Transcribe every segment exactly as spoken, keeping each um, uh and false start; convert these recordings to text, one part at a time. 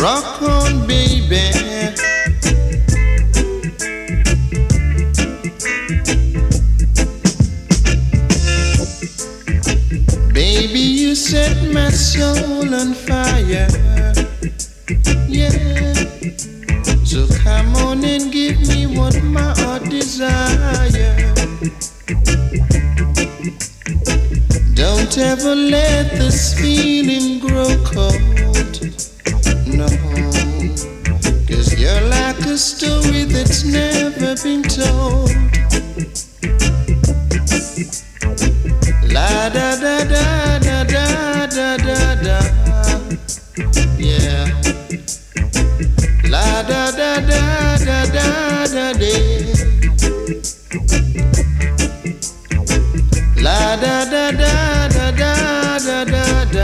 Rock on, baby. Baby, you set my soul on fire. Yeah. So come on and give me what my heart desire. Don't ever let this feeling grow cold. No, 'cause you're like a story that's never been told. La da da da da da da da da. Yeah. La da da da da da da da. La da da da da da da da da.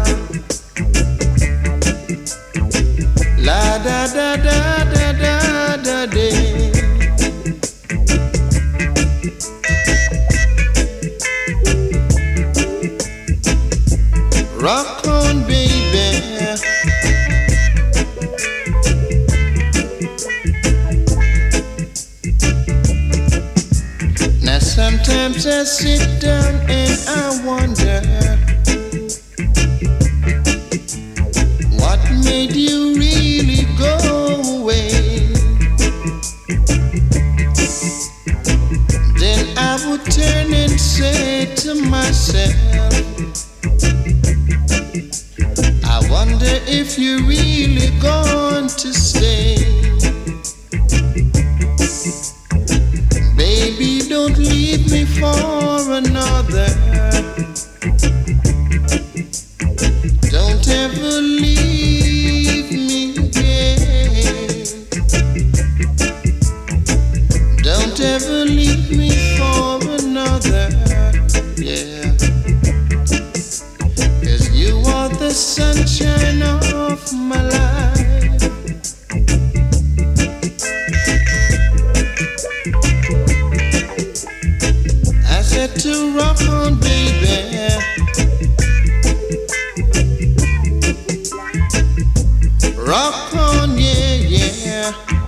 La da da da da da da da. Rock on, baby. Now sometimes I sit down and I wonder, what made you really go away? Then I would turn and say to myself, I wonder if you're really going to stay. Baby, don't leave me for another. Don't ever leave me again. Don't ever leave me for another. Yeah. 'Cause you are the sunshine of my life. I said to rock on, baby. Rock on, yeah, yeah.